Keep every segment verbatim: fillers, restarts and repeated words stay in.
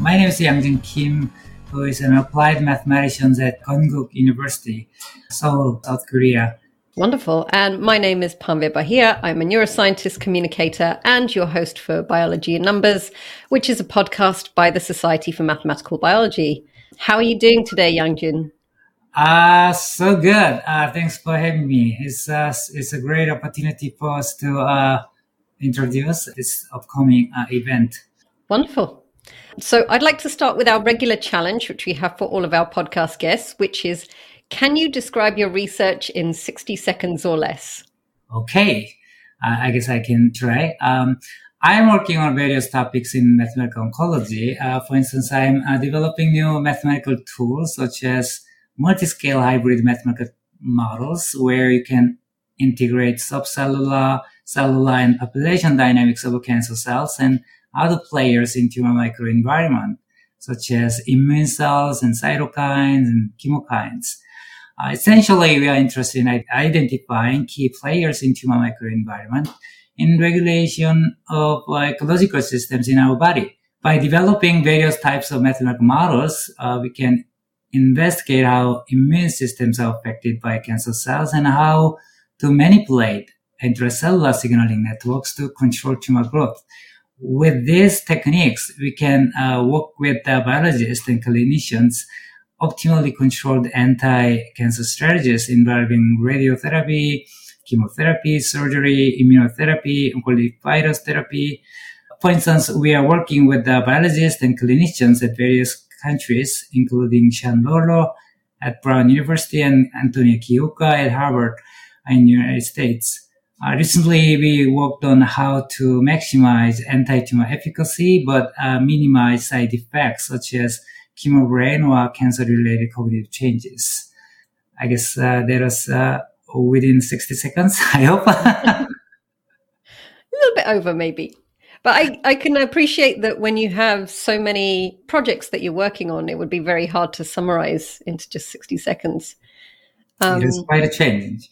My name is Yangjin Kim, who is an applied mathematician at Konkuk University, Seoul, South Korea. Wonderful. And my name is Panve Bahia. I'm a neuroscientist communicator and your host for Biology in Numbers, which is a podcast by the Society for Mathematical Biology. How are you doing today, Yangjin? Uh, so good. Uh, thanks for having me. It's, uh, it's a great opportunity for us to uh, introduce this upcoming uh, event. Wonderful. So I'd like to start with our regular challenge, which we have for all of our podcast guests, which is, can you describe your research in sixty seconds or less? Okay, uh, I guess I can try. Um, I'm working on various topics in mathematical oncology. Uh, for instance, I'm uh, developing new mathematical tools such as multi-scale hybrid mathematical models where you can integrate subcellular, cellular, and population dynamics of cancer cells and other players in tumor microenvironment, such as immune cells and cytokines and chemokines. Uh, essentially, we are interested in identifying key players in tumor microenvironment in regulation of uh, ecological systems in our body. By developing various types of mathematical models, uh, we can investigate how immune systems are affected by cancer cells and how to manipulate intracellular signaling networks to control tumor growth. With these techniques, we can uh, work with uh, biologists and clinicians optimally controlled anti-cancer strategies involving radiotherapy, chemotherapy, surgery, immunotherapy, oncolytic virus therapy. For instance, we are working with the biologists and clinicians at various countries, including Sean Lolo at Brown University and Antonio Kiyuka at Harvard in the United States. Uh, recently, we worked on how to maximize anti-tumor efficacy, but uh, minimize side effects such as chemobrain or cancer-related cognitive changes. I guess uh, that was uh, within sixty seconds, I hope. A little bit over, maybe. But I, I can appreciate that when you have so many projects that you're working on, it would be very hard to summarize into just sixty seconds. Um, it is quite a challenge.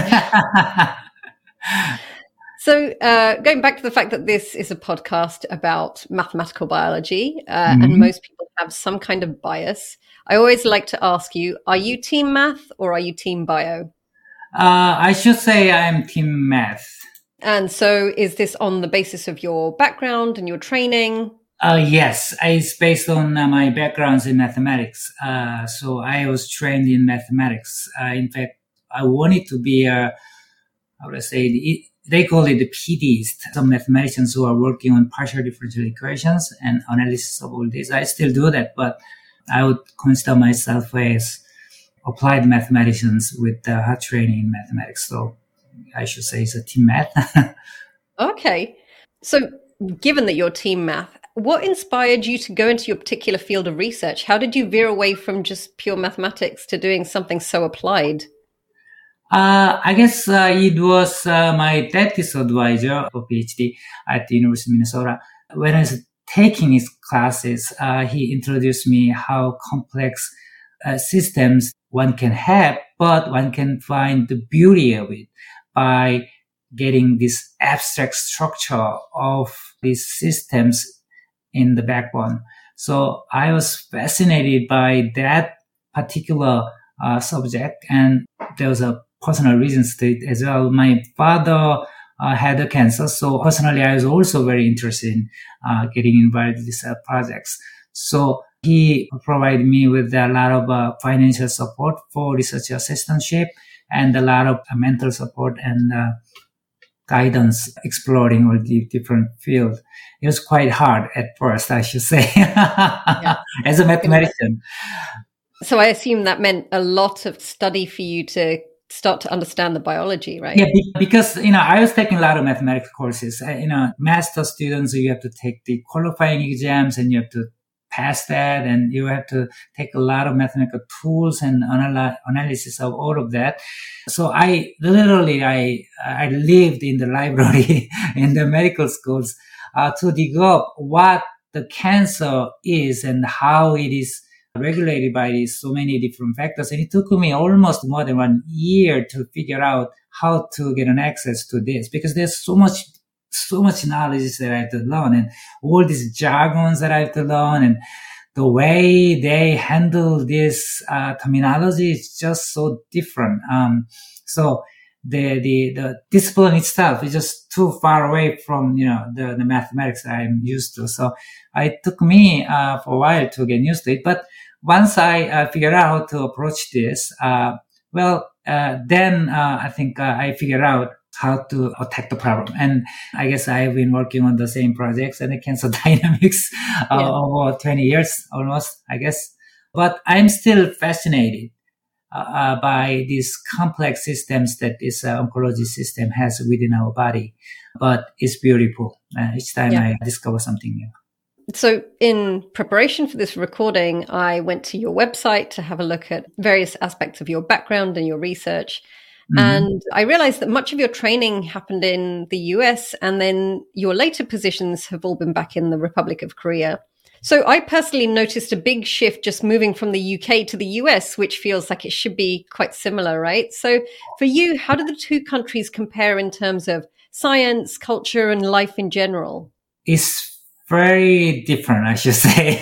So uh, going back to the fact that this is a podcast about mathematical biology, uh, mm-hmm. and most people have some kind of bias, I always like to ask you, are you team math or are you team bio? Uh, I should say I'm team math. And so is this on the basis of your background and your training? Uh, yes, it's based on uh, my backgrounds in mathematics. Uh, so I was trained in mathematics. Uh, in fact, I wanted to be a, how would I say, it, they call it the P Ds, some mathematicians who are working on partial differential equations and analysis of all this. I still do that, but I would consider myself as applied mathematicians with uh, hard training in mathematics. So I should say it's a team math. Okay. So given that you're team math, what inspired you to go into your particular field of research? How did you veer away from just pure mathematics to doing something so applied? Uh, I guess uh, it was uh, my thesis advisor for PhD at the University of Minnesota. When I was taking his classes, uh, he introduced me how complex uh, systems one can have, but one can find the beauty of it by getting this abstract structure of these systems in the backbone. So I was fascinated by that particular uh, subject, and there was a personal reasons to it as well. My father uh, had a cancer, so personally I was also very interested in uh, getting involved in these uh, projects. So he provided me with a lot of uh, financial support for research assistantship and a lot of uh, mental support and uh, guidance exploring all the different fields. It was quite hard at first, I should say, yeah. As a mathematician. So I assume that meant a lot of study for you to start to understand the biology, right? Yeah, because, you know, I was taking a lot of mathematics courses. You know, master students, you have to take the qualifying exams and you have to pass that, and you have to take a lot of mathematical tools and anal- analysis of all of that. So I literally, I, I lived in the library in the medical schools uh, to dig up what the cancer is and how it is regulated by these so many different factors. And it took me almost more than one year to figure out how to get an access to this, because there's so much so much knowledge that I have to learn, and all these jargons that I have to learn, and the way they handle this uh, terminology is just so different. Um, so the, the, the discipline itself is just too far away from, you know, the, the mathematics I'm used to. So it took me, uh, for a while to get used to it. But once I uh, figured out how to approach this, uh, well, uh, then, uh, I think uh, I figured out how to attack the problem. And I guess I've been working on the same projects and the cancer dynamics uh, yeah. over twenty years almost, I guess. But I'm still fascinated uh, by these complex systems that this uh, oncology system has within our body. But it's beautiful. Uh, each time yeah. I discover something new. So in preparation for this recording, I went to your website to have a look at various aspects of your background and your research. Mm-hmm. And I realized that much of your training happened in the U S, and then your later positions have all been back in the Republic of Korea. So I personally noticed a big shift just moving from the U K to the U S, which feels like it should be quite similar, right? So for you, how do the two countries compare in terms of science, culture, and life in general? It's very different, I should say.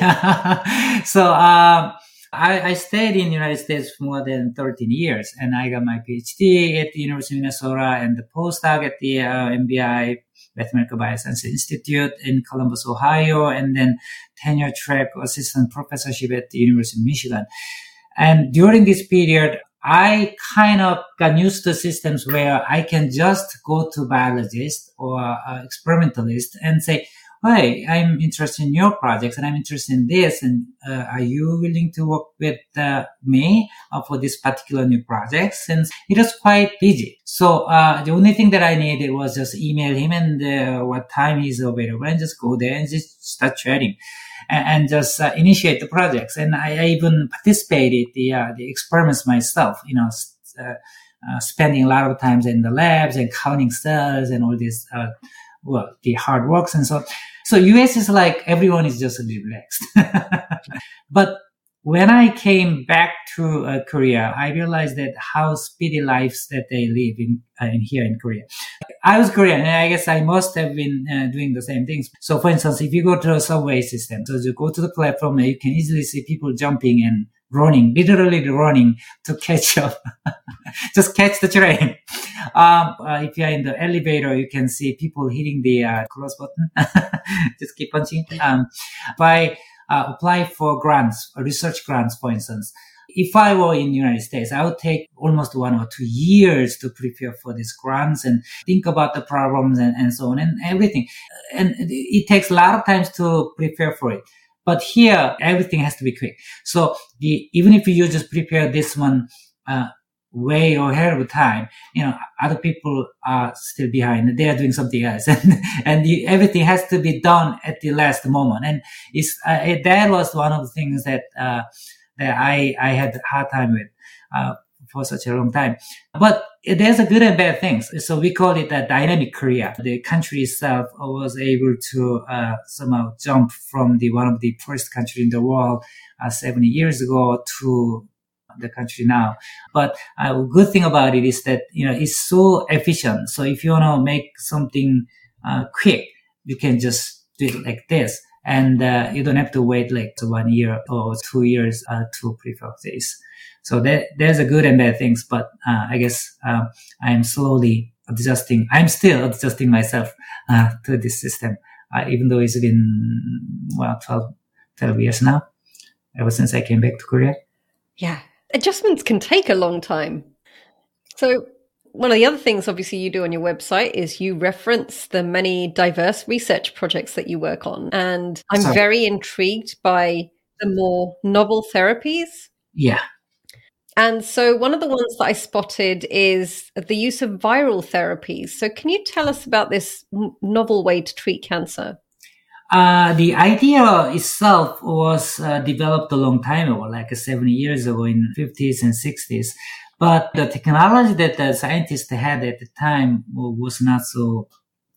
so, um, I, I stayed in the United States for more than thirteen years, and I got my PhD at the University of Minnesota and the postdoc at the uh, M B I, Mathematical Bioscience Institute in Columbus, Ohio, and then tenure track assistant professorship at the University of Michigan. And during this period, I kind of got used to systems where I can just go to biologist or uh, experimentalist and say, "Hi, I'm interested in your projects and I'm interested in this. And uh, are you willing to work with uh, me uh, for this particular new projects?" And it was quite busy. So uh, the only thing that I needed was just email him and uh, what time he's available and just go there and just start chatting and, and just uh, initiate the projects. And I, I even participated the uh, the experiments myself, you know, uh, uh, spending a lot of times in the labs and counting cells and all this, uh, well, the hard works and so on. So U S is like everyone is just relaxed. But when I came back to uh, Korea, I realized that how speedy lives that they live in, uh, in here in Korea. I was Korean, and I guess I must have been uh, doing the same things. So for instance, if you go to a subway system, so you go to the platform, you can easily see people jumping and running, literally running to catch up, just catch the train. Um, uh, if you're in the elevator, you can see people hitting the uh, close button. Just keep punching. Um, by uh, apply for grants, research grants, for instance. If I were in the United States, I would take almost one or two years to prepare for these grants and think about the problems and, and so on and everything. And it takes a lot of time to prepare for it. But here, everything has to be quick. So the, even if you just prepare this one, uh, way ahead of time, you know, other people are still behind. They are doing something else. And, and the, everything has to be done at the last moment. And it's, uh, it, that was one of the things that, uh, that I, I had a hard time with, uh, for such a long time. But there's a good and bad things. So we call it a dynamic Korea. The country itself was able to, uh, somehow jump from the one of the first country in the world, uh, seventy years ago to the country now. But a uh, good thing about it is that, you know, it's so efficient. So if you want to make something uh, quick, you can just do it like this. And uh, you don't have to wait like one year or two years uh, to prepare this. So that, there's a good and bad things. But uh, I guess uh, I'm slowly adjusting. I'm still adjusting myself uh, to this system, uh, even though it's been, well, twelve, twelve years now, ever since I came back to Korea. Yeah. Adjustments can take a long time. So one of the other things, obviously, you do on your website is you reference the many diverse research projects that you work on. And I'm Sorry. very intrigued by the more novel therapies. Yeah. And so one of the ones that I spotted is the use of viral therapies. So can you tell us about this novel way to treat cancer? Uh, the idea itself was uh, developed a long time ago, like seventy years ago in fifties and sixties. But the technology that the scientists had at the time was not so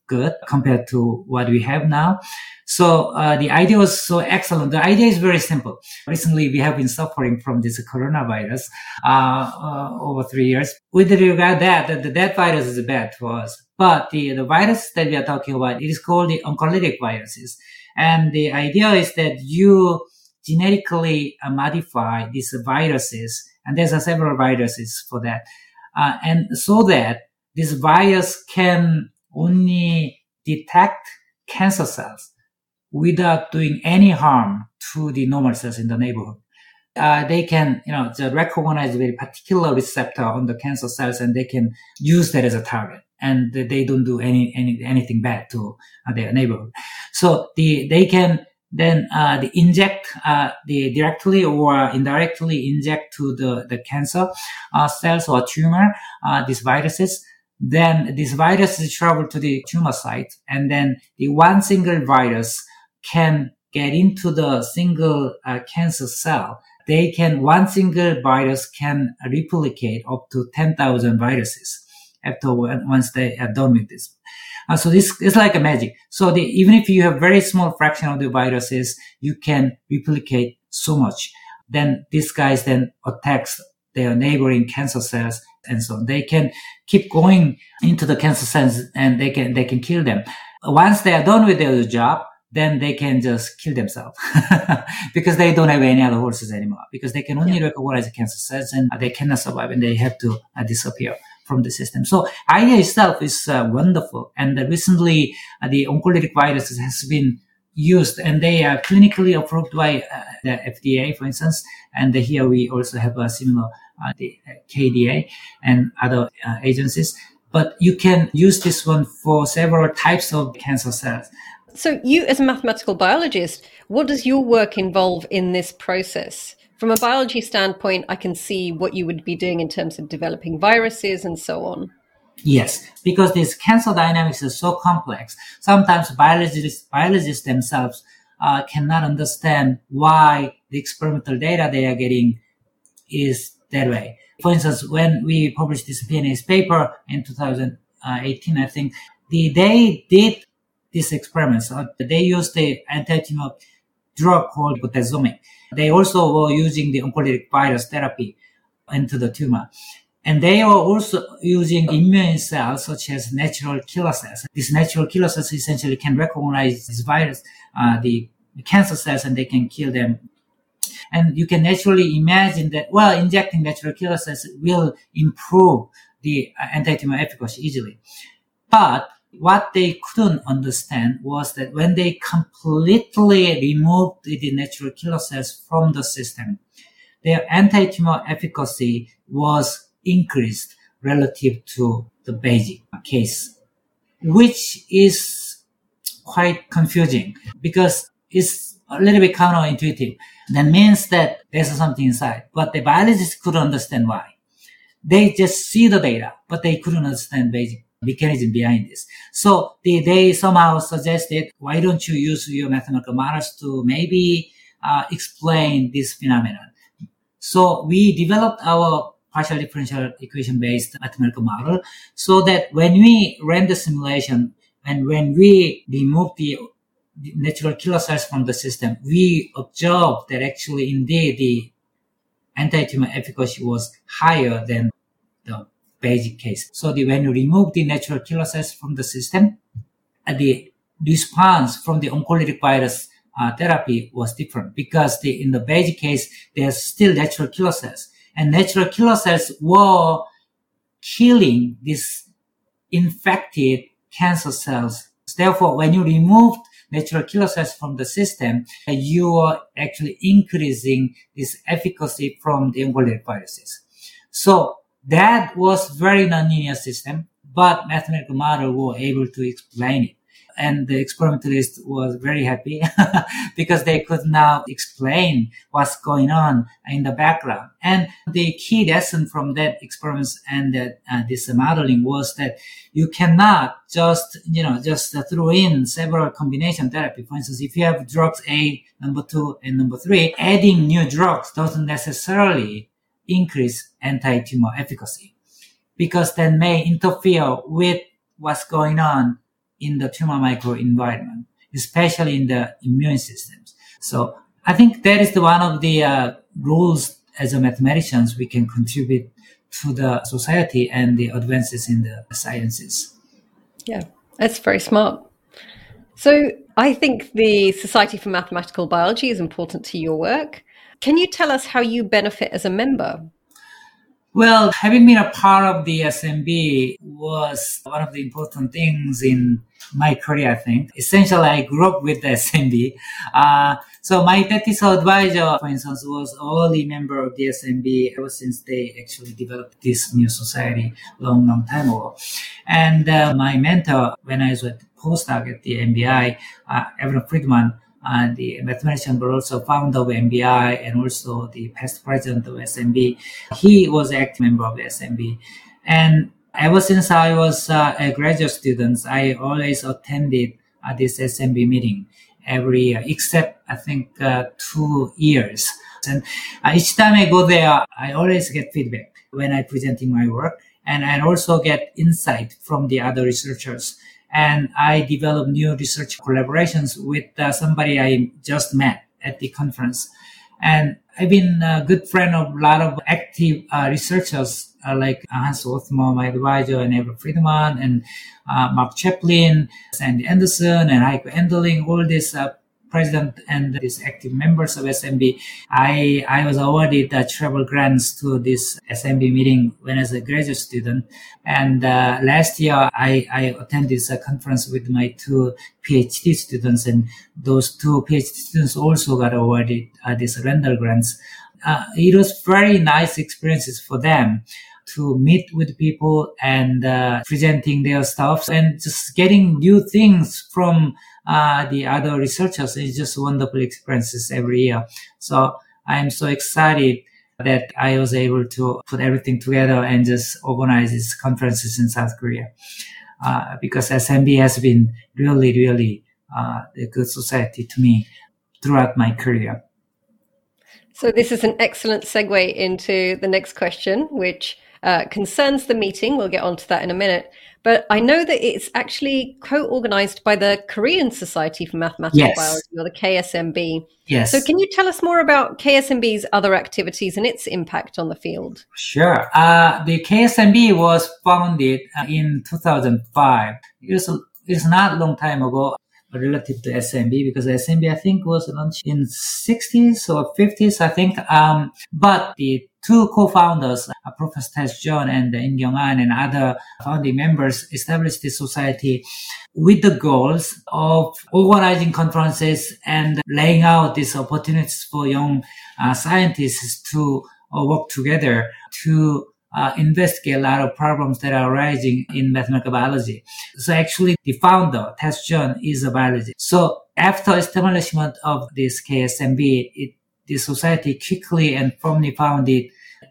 good compared to what we have now. So uh, the idea was so excellent. The idea is very simple. Recently, we have been suffering from this coronavirus uh, uh, over three years. With regard to that, that, that virus is bad for us. But the, the virus that we are talking about, it is called the oncolytic viruses. And the idea is that you genetically uh, modify these viruses, and there's uh, several viruses for that. Uh, and so that this virus can only detect cancer cells without doing any harm to the normal cells in the neighborhood. Uh, they can, you know, recognize a very particular receptor on the cancer cells, and they can use that as a target. And they don't do any, any anything bad to uh, their neighborhood. So the they can then uh, the inject uh, the directly or indirectly inject to the the cancer uh, cells or tumor uh, these viruses. Then these viruses travel to the tumor site, and then the one single virus can get into the single uh, cancer cell. They can one single virus can replicate up to ten thousand viruses after once they are done with this. Uh, so this is like a magic. So the, even if you have very small fraction of the viruses, you can replicate so much. Then these guys then attacks their neighboring cancer cells, and so on. They can keep going into the cancer cells, and they can they can kill them. Once they are done with their job, then they can just kill themselves because they don't have any other horses anymore, because they can only yeah. recognize the cancer cells, and they cannot survive, and they have to uh, disappear from the system. So idea itself is uh, wonderful. And uh, recently uh, the oncolytic viruses has been used, and they are clinically approved by uh, the F D A, for instance. And uh, here we also have a similar uh, the K D A and other uh, agencies. But you can use this one for several types of cancer cells. So you, as a mathematical biologist, what does your work involve in this process? From a biology standpoint, I can see what you would be doing in terms of developing viruses and so on. Yes, because this cancer dynamics is so complex. Sometimes biologists, biologists themselves uh, cannot understand why the experimental data they are getting is that way. For instance, when we published this P N A S paper in two thousand eighteen, I think, the, they did these experiments. Uh, they used the anti-tumor drug called bortezomib. They also were using the oncolytic virus therapy into the tumor. And they are also using immune cells such as natural killer cells. These natural killer cells essentially can recognize this virus, uh, the cancer cells, and they can kill them. And you can naturally imagine that, well, injecting natural killer cells will improve the anti-tumor efficacy easily. But what they couldn't understand was that when they completely removed the natural killer cells from the system, their anti-tumor efficacy was increased relative to the basic case, which is quite confusing because it's a little bit counterintuitive. That means that there's something inside, but the biologists couldn't understand why. They just see the data, but they couldn't understand basic mechanism behind this. So they, they somehow suggested, why don't you use your mathematical models to maybe uh, explain this phenomenon? So we developed our partial differential equation based mathematical model so that when we ran the simulation and when we remove the natural killer cells from the system, we observed that actually indeed the anti-tumor efficacy was higher than the basic case. So the, when you remove the natural killer cells from the system, uh, the response from the oncolytic virus uh, therapy was different because the, in the basic case, there's still natural killer cells. And natural killer cells were killing these infected cancer cells. Therefore, when you removed natural killer cells from the system, uh, you are actually increasing this efficacy from the oncolytic viruses. So that was very nonlinear system, but mathematical model were able to explain it. And the experimentalist was very happy because they could now explain what's going on in the background. And the key lesson from that experiments and that uh, this modeling was that you cannot just, you know, just uh, throw in several combination therapy. For instance, if you have drugs A, number two, and number three, adding new drugs doesn't necessarily increase anti-tumor efficacy because that may interfere with what's going on in the tumor microenvironment, especially in the immune systems. So I think that is the one of the uh, roles as a mathematicians we can contribute to the society and the advances in the sciences. Yeah, that's very smart. So I think the Society for Mathematical Biology is important to your work. Can you tell us how you benefit as a member? Well, having been a part of the S M B was one of the important things in my career, I think. Essentially, I grew up with the S M B. Uh, so my technical advisor, for instance, was an early member of the S M B ever since they actually developed this new society long, long time ago. And uh, my mentor, when I was a postdoc at the M B I, uh, Evan Friedman, Uh, the mathematician, but also founder of M B I and also the past president of S M B. He was an active member of the S M B. And ever since I was uh, a graduate student, I always attended uh, this S M B meeting every year, except I think uh, two years. And uh, each time I go there, I always get feedback when I'm presenting my work. And I also get insight from the other researchers. And I developed new research collaborations with uh, somebody I just met at the conference. And I've been a good friend of a lot of active uh, researchers uh, like Hans Rothman, my advisor, and Evan Friedman, and uh, Mark Chaplin, Sandy Anderson, and Heiko Enderling, all these uh, president and these active members of S M B. I, I was awarded uh, travel grants to this S M B meeting when I was a graduate student. And uh, last year, I, I attended this uh, conference with my two PhD students, and those two PhD students also got awarded uh, these Randall grants. Uh, it was very nice experiences for them to meet with people and uh, presenting their stuff and just getting new things from uh, the other researchers. It's just wonderful experiences every year. So I'm so excited that I was able to put everything together and just organize these conferences in South Korea. Uh, because S M B has been really, really uh, a good society to me throughout my career. So this is an excellent segue into the next question, which uh, concerns the meeting. We'll get onto that in a minute. But I know that it's actually co-organized by the Korean Society for Mathematical Yes. Biology, or the K S M B. Yes. So can you tell us more about K S M B's other activities and its impact on the field? Sure. Uh, the K S M B was founded uh, in two thousand five. It was, it's not a long time ago relative to S M B, because S M B, I think, was launched in sixties or fifties, I think. Um, but the two co-founders, uh, Professor Tae-John and Im Kyung-an and other founding members, established this society with the goals of organizing conferences and laying out these opportunities for young uh, scientists to uh, work together to Uh, investigate a lot of problems that are arising in mathematical biology. So actually the founder, Tae-John, is a biologist. So after establishment of this K S M B, it, the society quickly and firmly founded.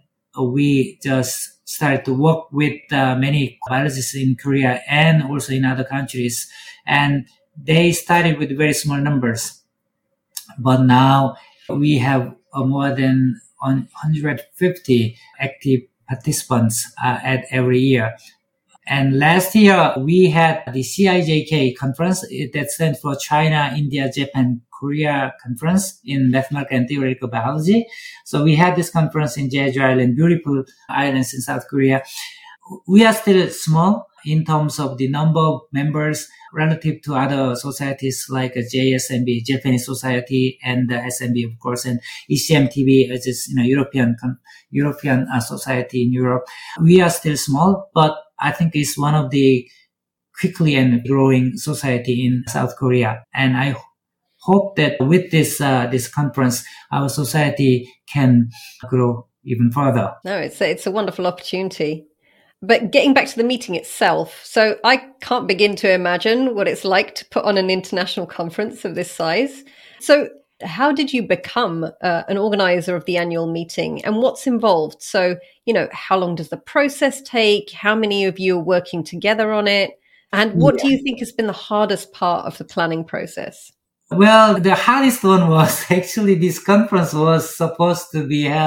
We just started to work with uh, many biologists in Korea and also in other countries. And they started with very small numbers. But now we have uh, more than one hundred fifty active participants uh, at every year. And last year we had the C I J K conference, that stands for China, India, Japan, Korea conference in mathematical and theoretical biology. So we had this conference in Jeju Island, beautiful islands in South Korea. We are still small in terms of the number of members relative to other societies like J S M B, Japanese Society, and the S M B, of course, and E C M T B, which is, you know, European European uh, society in Europe. We are still small, but I think it's one of the quickly and growing society in South Korea. And I hope that with this uh, this conference, our society can grow even further. No, it's a, it's a wonderful opportunity. But getting back to the meeting itself, so I can't begin to imagine what it's like to put on an international conference of this size. So how did you become uh, an organizer of the annual meeting, and what's involved? So, you know, how long does the process take? How many of you are working together on it? And what yeah. do you think has been the hardest part of the planning process? Well, the hardest one was actually this conference was supposed to be held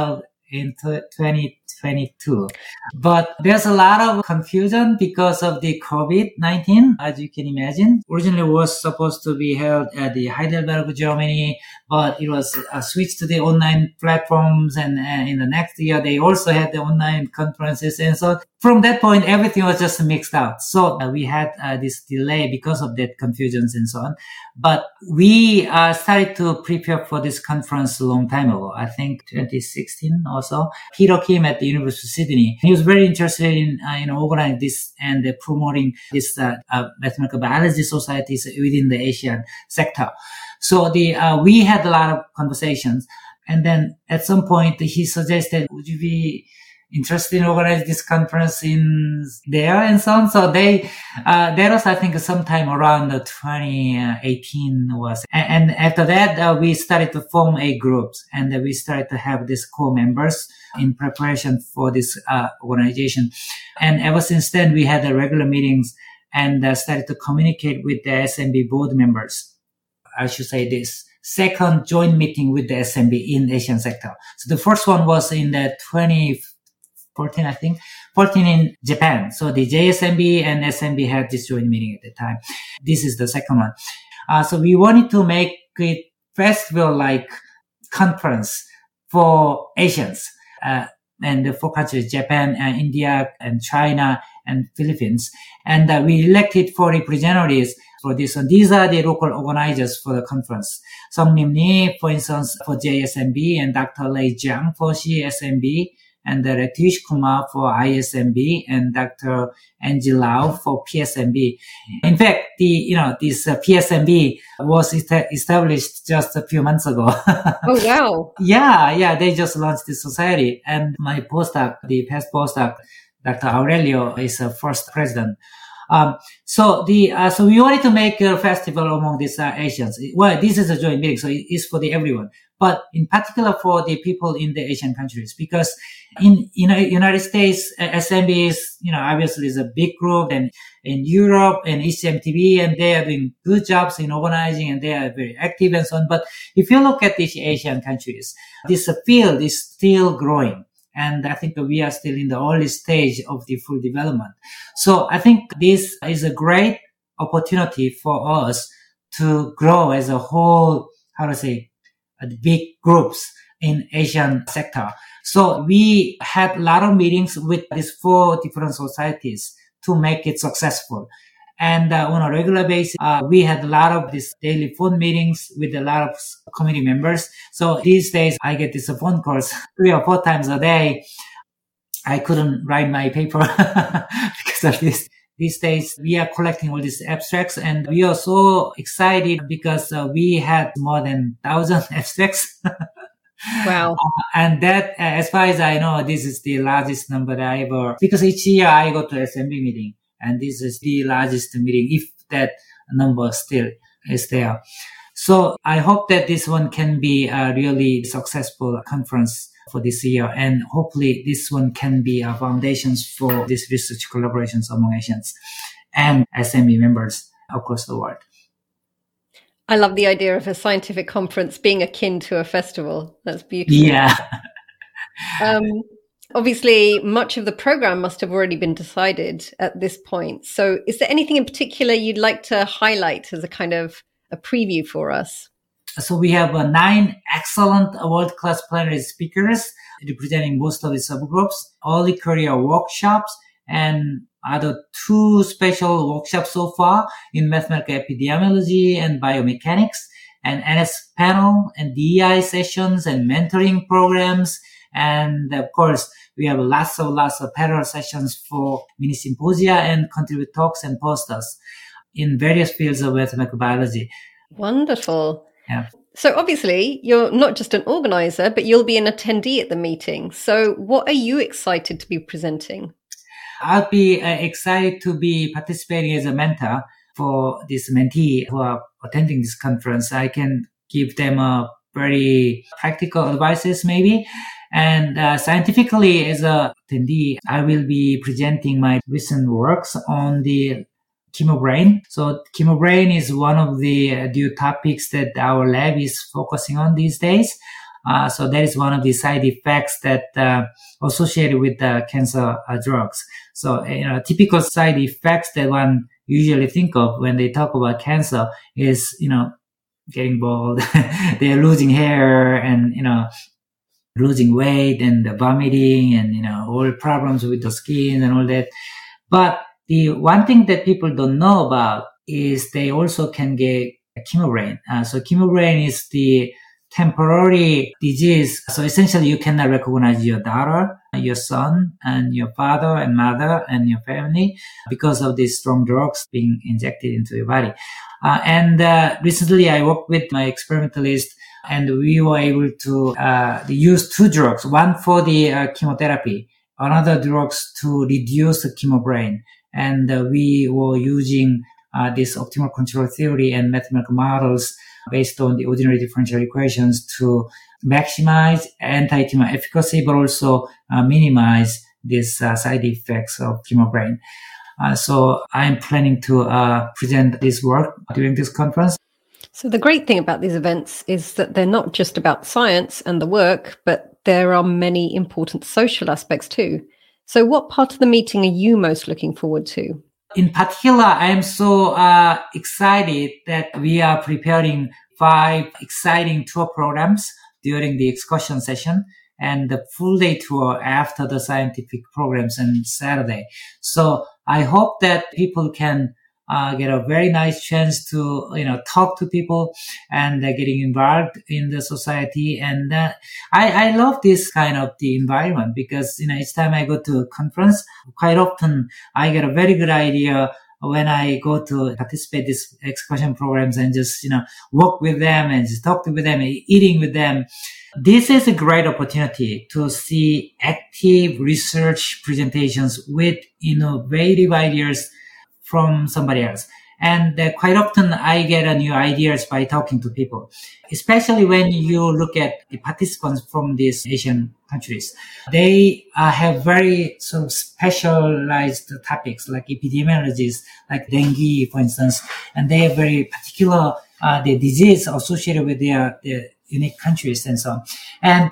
in twenty twenty-two. But there's a lot of confusion because of the covid nineteen, as you can imagine. Originally it was supposed to be held at the Heidelberg, Germany, but it was uh, switched to the online platforms, and uh, in the next year they also had the online conferences. And so from that point, everything was just mixed out. So uh, we had uh, this delay because of that confusions and so on. But we uh, started to prepare for this conference a long time ago, I think twenty sixteen or so. Peter Kim at the University of Sydney, he was very interested in, uh, you know, organizing this and uh, promoting this uh, uh, mathematical biology societies within the Asian sector. So the uh, we had a lot of conversations, and then at some point he suggested, would you be interested in organizing this conference in there and so on? So they, uh, that was, I think, sometime around twenty eighteen was. And, and after that, uh, we started to form a group, and uh, we started to have these co-members in preparation for this uh, organization. And ever since then, we had uh, regular meetings and uh, started to communicate with the S M B board members. I should say this. Second joint meeting with the S M B in Asian sector. So the first one was in the twenty fourteen, I think, fourteen in Japan. So the J S M B and S M B had this joint meeting at the time. This is the second one. Uh, so we wanted to make it festival-like conference for Asians, uh, and the four countries, Japan, uh, India, and China, and Philippines. And uh, we elected four representatives for this. And these are the local organizers for the conference. Songnim Ni, for instance, for J S M B, and Doctor Lei Jiang for C S M B, and uh, Ratish Kumar for I S M B, and Doctor Angie Lau for P S M B. In fact, the, you know, this uh, P S M B was est- established just a few months ago. Oh, wow. Yeah, yeah, they just launched this society. And my postdoc, the past postdoc, Doctor Aurelio, is the first president. Um, so the, uh, so we wanted to make a festival among these uh, Asians. Well, this is a joint meeting, so it is for the everyone, but in particular for the people in the Asian countries, because in, you know, United States, uh, S M B is, you know, obviously is a big group, and in Europe and H M T V, and they are doing good jobs in organizing, and they are very active and so on. But if you look at these Asian countries, this uh, field is still growing. And I think we are still in the early stage of the full development. So I think this is a great opportunity for us to grow as a whole, how to say, big groups in Asian sector. So we had a lot of meetings with these four different societies to make it successful. And uh, on a regular basis, uh, we had a lot of these daily phone meetings with a lot of committee members. So these days, I get these phone calls three or four times a day. I couldn't write my paper because of this. These days, we are collecting all these abstracts, and we are so excited because uh, we had more than one thousand abstracts. Wow. Uh, and that, uh, as far as I know, this is the largest number that I ever, because each year I go to S M B meeting. And this is the largest meeting, if that number still is there. So I hope that this one can be a really successful conference for this year. And hopefully this one can be a foundations for these research collaborations among Asians and S M B members across the world. I love the idea of a scientific conference being akin to a festival. That's beautiful. Yeah. um, Obviously, much of the program must have already been decided at this point. So is there anything in particular you'd like to highlight as a kind of a preview for us? So we have uh, nine excellent world-class plenary speakers representing most of the subgroups, early career workshops, and other two special workshops so far in mathematical epidemiology and biomechanics, and N S panel and D E I sessions and mentoring programs. And of course, we have lots of lots of parallel sessions for mini symposia and contribute talks and posters in various fields of mathematical biology. Wonderful. Yeah. So obviously, you're not just an organizer, but you'll be an attendee at the meeting. So what are you excited to be presenting? I'll be uh, excited to be participating as a mentor for this mentee who are attending this conference. I can give them a very practical advices maybe. And uh, scientifically, as a attendee, I will be presenting my recent works on the chemobrain. So chemobrain is one of the uh, new topics that our lab is focusing on these days. Uh, so that is one of the side effects that uh, associated with the cancer uh, drugs. So, you know, typical side effects that one usually think of when they talk about cancer is, you know, getting bald, they're losing hair and, you know, losing weight and the vomiting and, you know, all problems with the skin and all that. But the one thing that people don't know about is they also can get chemobrain. Uh, so chemobrain is the temporary disease. So essentially you cannot recognize your daughter, your son, and your father and mother and your family because of these strong drugs being injected into your body. Uh, and uh, recently I worked with my experimentalist and we were able to uh, use two drugs, one for the uh, chemotherapy, another drugs to reduce the chemobrain. And uh, we were using uh, this optimal control theory and mathematical models based on the ordinary differential equations to maximize anti-tumor efficacy, but also uh, minimize these uh, side effects of chemobrain. Uh, so I'm planning to uh, present this work during this conference. So the great thing about these events is that they're not just about science and the work, but there are many important social aspects too. So what part of the meeting are you most looking forward to? In particular, I am so uh, excited that we are preparing five exciting tour programs during the excursion session and the full day tour after the scientific programs on Saturday. So I hope that people can uh, get a very nice chance to, you know, talk to people and uh, getting involved in the society. And uh, I, I love this kind of the environment because, you know, each time I go to a conference, quite often I get a very good idea when I go to participate these excursion programs and just, you know, work with them and just talk with them, eating with them. This is a great opportunity to see active research presentations with innovative ideas from somebody else. And uh, quite often I get uh, new ideas by talking to people, especially when you look at the participants from these Asian countries. They uh, have very sort of specialized topics like epidemiologies, like dengue, for instance, and they have very particular uh, the disease associated with their, their unique countries and so on. And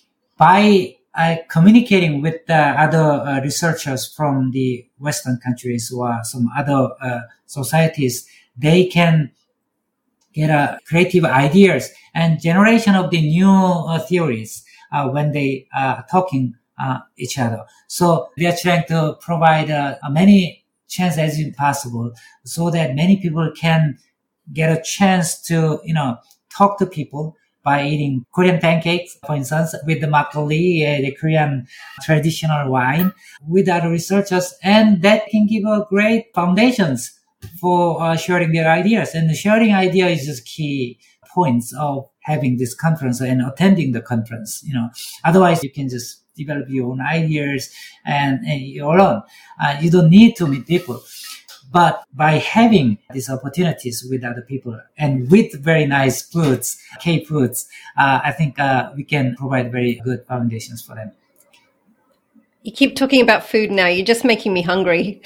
by uh, communicating with the other uh, researchers from the Western countries or some other uh, societies, they can get uh, creative ideas and generation of the new uh, theories uh, when they are talking uh, each other. So we are trying to provide uh, many chances as possible so that many people can get a chance to, you know, talk to people by eating Korean pancakes, for instance, with the makgeolli, uh, the Korean traditional wine, with other researchers, and that can give a great foundations for uh, sharing their ideas. And the sharing idea is just key points of having this conference and attending the conference. You know, otherwise you can just develop your own ideas and, and you're alone. Uh, you don't need to meet people. But by having these opportunities with other people and with very nice foods, K foods, uh, I think uh, we can provide very good foundations for them. You keep talking about food now. You're just making me hungry.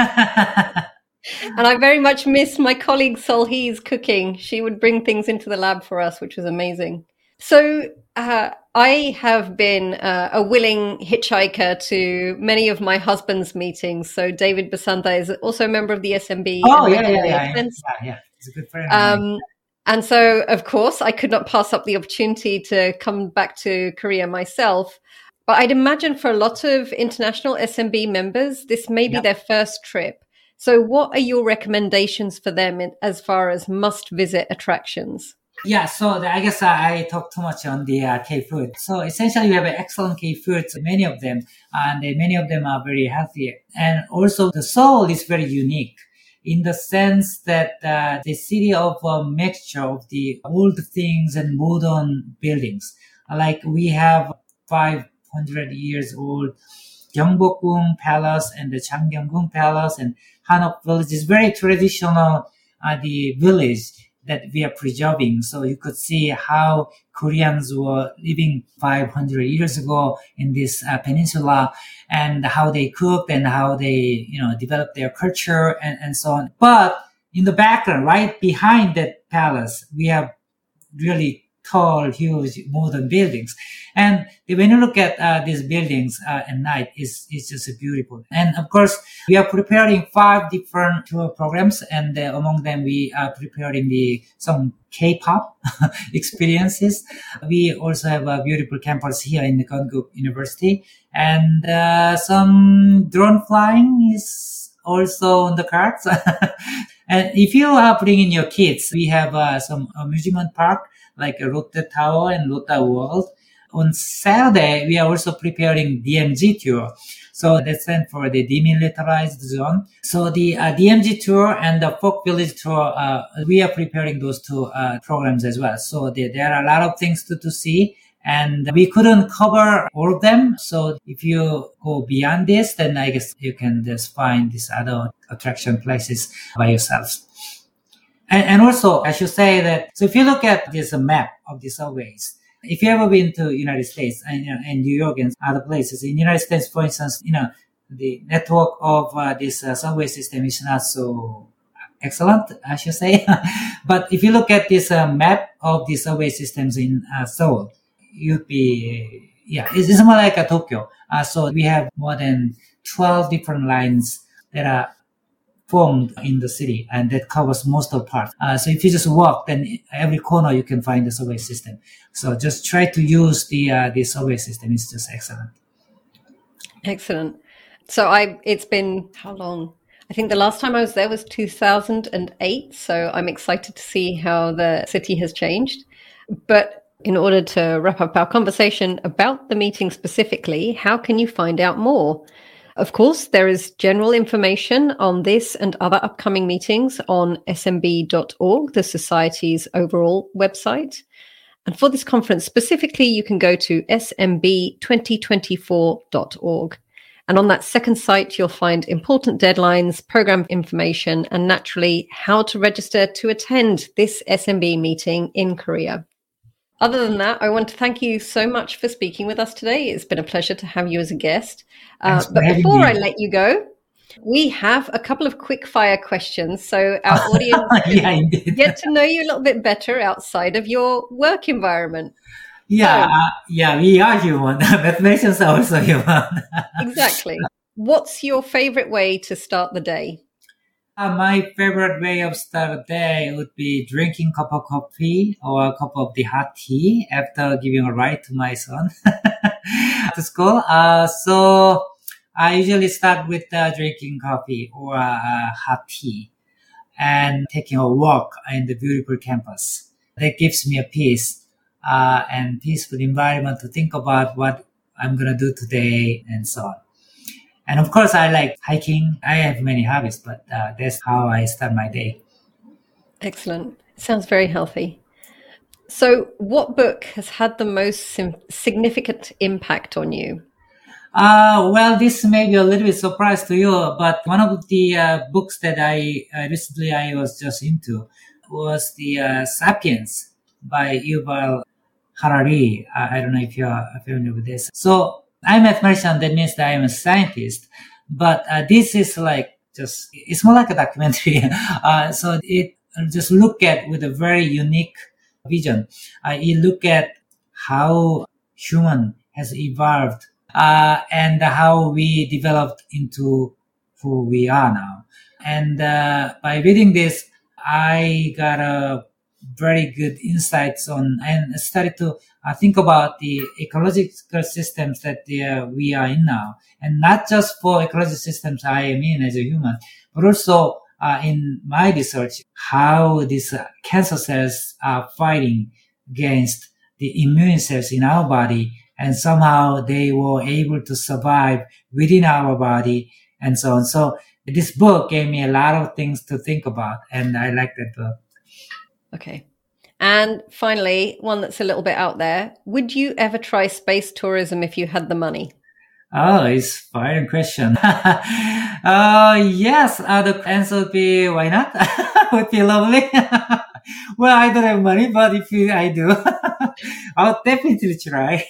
And I very much miss my colleague Solhee's cooking. She would bring things into the lab for us, which was amazing. So uh, I have been uh, a willing hitchhiker to many of my husband's meetings. So David Basanta is also a member of the S M B. Oh, yeah, yeah, yeah, yeah, yeah. He's a good friend. Um, and so, of course, I could not pass up the opportunity to come back to Korea myself. But I'd imagine for a lot of international S M B members, this may be yeah. their first trip. So what are your recommendations for them in, as far as must-visit attractions? Yeah, so the, I guess uh, I talked too much on the uh, K-food. So essentially we have excellent K-foods, many of them, and uh, many of them are very healthy. And also the Seoul is very unique in the sense that uh, the city of a mixture of the old things and modern buildings. Like we have five hundred years old Gyeongbokgung Palace and the Changgyeonggung Palace and Hanok Village is very traditional, uh, the village that we are preserving. So you could see how Koreans were living five hundred years ago in this uh, peninsula and how they cooked and how they, you know, developed their culture and, and so on. But in the background, right behind that palace, we have really tall, huge, modern buildings. And when you look at uh, these buildings uh, at night, it's, it's just beautiful. And of course, we are preparing five different tour programs, and uh, among them, we are preparing the some K-pop experiences. We also have a beautiful campus here in the Konkuk University, and uh, some drone flying is also on the cards. And if you are bringing your kids, we have uh, some amusement park like a Lotte Tower and Lotte World. On Saturday, we are also preparing D M Z tour. So that's then for the demilitarized zone. So the uh, D M Z tour and the folk village tour, uh, we are preparing those two uh, programs as well. So the, there are a lot of things to, to see, and we couldn't cover all of them. So if you go beyond this, then I guess you can just find these other attraction places by yourselves. And, and also, I should say that, so if you look at this map of the subways, if you ever been to United States and, you know, and New York and other places, in United States, for instance, you know, the network of uh, this uh, subway system is not so excellent, I should say. But if you look at this uh, map of the subway systems in uh, Seoul, you'd be, yeah, it's, it's more like a Tokyo. Uh, so we have more than twelve different lines that are formed in the city, and that covers most of the part. Uh, so if you just walk, then every corner you can find the subway system. So just try to use the uh, the subway system. It's just excellent. Excellent. So I, it's been how long? I think the last time I was there was two thousand eight. So I'm excited to see how the city has changed. But in order to wrap up our conversation about the meeting specifically, how can you find out more? Of course, there is general information on this and other upcoming meetings on S M B dot org, the Society's overall website. And for this conference specifically, you can go to S M B twenty twenty-four dot org. And on that second site, you'll find important deadlines, program information, and naturally how to register to attend this S M B meeting in Korea. Other than that, I want to thank you so much for speaking with us today. It's been a pleasure to have you as a guest. Uh, but before I let you go, we have a couple of quick fire questions so our audience yeah, can get to know you a little bit better outside of your work environment. Yeah, so, uh, yeah, we are human. Mathematicians are also human. Exactly. What's your favorite way to start the day? Uh, my favorite way of start a day would be drinking a cup of coffee or a cup of the hot tea after giving a ride to my son to school. Uh, so I usually start with uh, drinking coffee or uh, hot tea and taking a walk in the beautiful campus. That gives me a peace uh, and peaceful environment to think about what I'm going to do today and so on. And of course, I like hiking. I have many hobbies, but uh, that's how I start my day. Excellent. Sounds very healthy. So what book has had the most sim- significant impact on you? Uh, well, this may be a little bit surprise to you, but one of the uh, books that I uh, recently I was just into was the uh, Sapiens by Yuval Harari. Uh, I don't know if you're familiar with this. So I'm a mathematician, that means that I'm a scientist, but uh, this is like just, it's more like a documentary. uh, so it just look at with a very unique vision. Uh, you look at how human has evolved uh, and how we developed into who we are now. And uh, by reading this, I got a very good insights on and started to uh, think about the ecological systems that uh, we are in now. And not just for ecological systems I am in as a human, but also uh, in my research, how these uh, cancer cells are fighting against the immune cells in our body. And somehow they were able to survive within our body and so on. So this book gave me a lot of things to think about. And I like that book. Okay. And finally, one that's a little bit out there. Would you ever try space tourism if you had the money? Oh, it's a fine question. uh, yes, uh, the answer would be, why not? Would be lovely. Well, I don't have money, but if you, I do, I'll definitely try.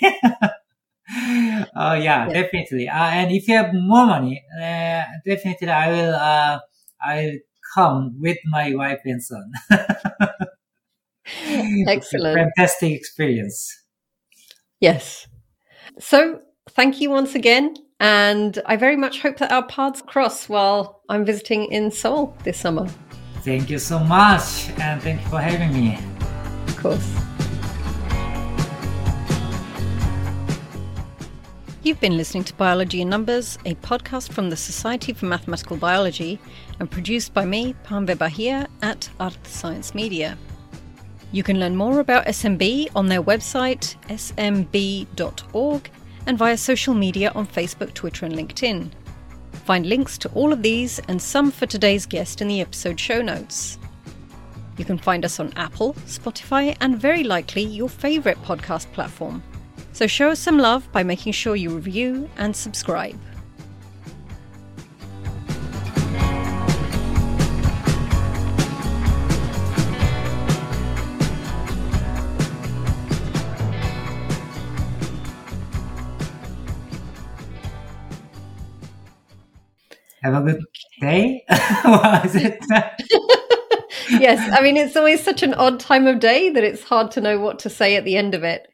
Oh, yeah, yeah, definitely. Uh, and if you have more money, uh, definitely I will, uh, I'll come with my wife and son. Excellent. Fantastic experience. Yes. So thank you once again. And I very much hope that our paths cross while I'm visiting in Seoul this summer. Thank you so much. And thank you for having me. Of course. You've been listening to Biology in Numbers, a podcast from the Society for Mathematical Biology and produced by me, Panve Bahia, at Art Science Media. You can learn more about S M B on their website, s m b dot org, and via social media on Facebook, Twitter, and LinkedIn. Find links to all of these and some for today's guest in the episode show notes. You can find us on Apple, Spotify, and very likely your favourite podcast platform. So show us some love by making sure you review and subscribe. Have a good day. What is it? Yes, I mean, it's always such an odd time of day that it's hard to know what to say at the end of it.